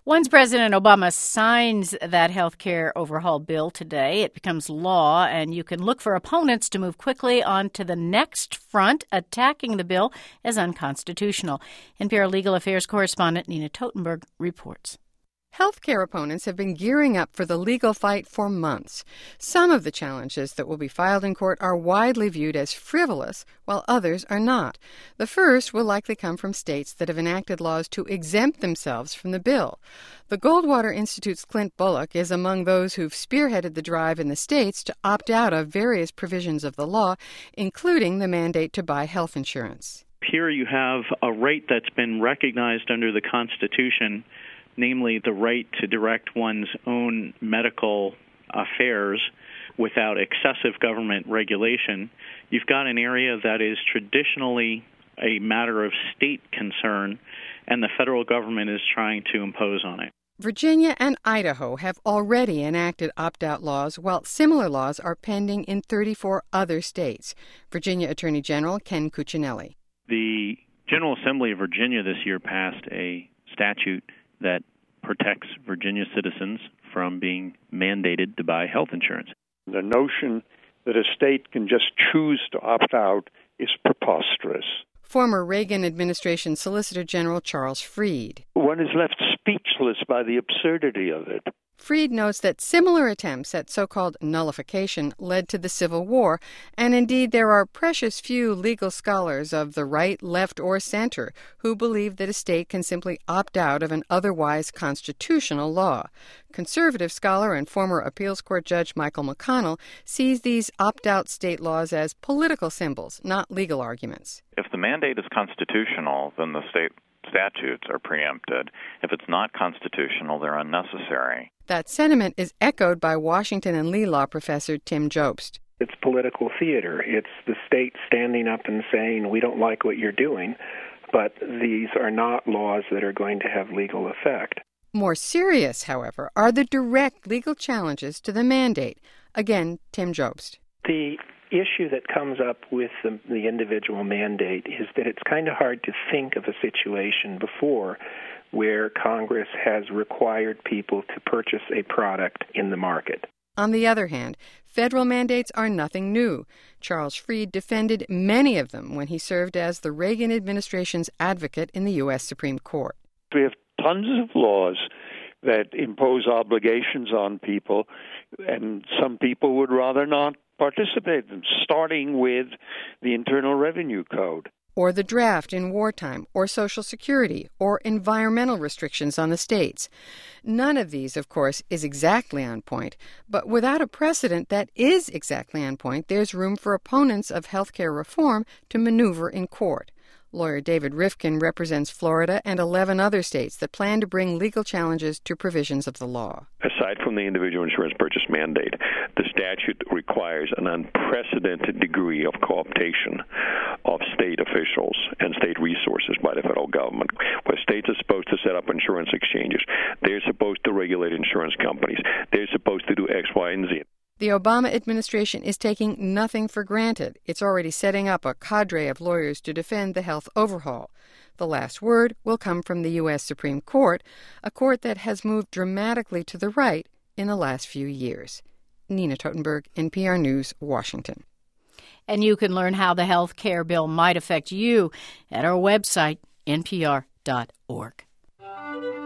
Once President Obama signs that health care overhaul bill today, it becomes law, and you can look for opponents to move quickly on to the next front, attacking the bill as unconstitutional. NPR Legal Affairs correspondent Nina Totenberg reports. Healthcare opponents have been gearing up for the legal fight for months. Some of the challenges that will be filed in court are widely viewed as frivolous, while others are not. The first will likely come from states that have enacted laws to exempt themselves from the bill. The Goldwater Institute's Clint Bullock is among those who've spearheaded the drive in the states to opt out of various provisions of the law, including the mandate to buy health insurance. Here you have a right that's been recognized under the Constitution, namely the right to direct one's own medical affairs without excessive government regulation. You've got an area that is traditionally a matter of state concern, and the federal government is trying to impose on it. Virginia and Idaho have already enacted opt-out laws, while similar laws are pending in 34 other states. Virginia Attorney General Ken Cuccinelli. The General Assembly of Virginia this year passed a statute that protects Virginia citizens from being mandated to buy health insurance. The notion that a state can just choose to opt out is preposterous. Former Reagan administration Solicitor General Charles Freed. One is left speechless by the absurdity of it. Freed notes that similar attempts at so-called nullification led to the Civil War, and indeed there are precious few legal scholars of the right, left, or center who believe that a state can simply opt out of an otherwise constitutional law. Conservative scholar and former appeals court judge Michael McConnell sees these opt-out state laws as political symbols, not legal arguments. If the mandate is constitutional, then the state statutes are preempted. If it's not constitutional, they're unnecessary. That sentiment is echoed by Washington and Lee law professor Tim Jobst. It's political theater. It's the state standing up and saying, we don't like what you're doing, but these are not laws that are going to have legal effect. More serious, however, are the direct legal challenges to the mandate. Again, Tim Jobst. The issue that comes up with the individual mandate is that it's kind of hard to think of a situation before where Congress has required people to purchase a product in the market. On the other hand, federal mandates are nothing new. Charles Freed defended many of them when he served as the Reagan administration's advocate in the U.S. Supreme Court. We have tons of laws that impose obligations on people, and some people would rather not participate in, starting with the Internal Revenue Code. Or the draft in wartime, or Social Security, or environmental restrictions on the states. None of these, of course, is exactly on point, but without a precedent that is exactly on point, there's room for opponents of health care reform to maneuver in court. Lawyer David Rifkin represents Florida and 11 other states that plan to bring legal challenges to provisions of the law. Aside from the individual insurance purchase mandate, the statute requires an unprecedented degree of co-optation of state officials and state resources by the federal government. Where states are supposed to set up insurance exchanges, they're supposed to regulate insurance companies, they're supposed to do X, Y, and Z. The Obama administration is taking nothing for granted. It's already setting up a cadre of lawyers to defend the health overhaul. The last word will come from the U.S. Supreme Court, a court that has moved dramatically to the right in the last few years. Nina Totenberg, NPR News, Washington. And you can learn how the health care bill might affect you at our website, npr.org.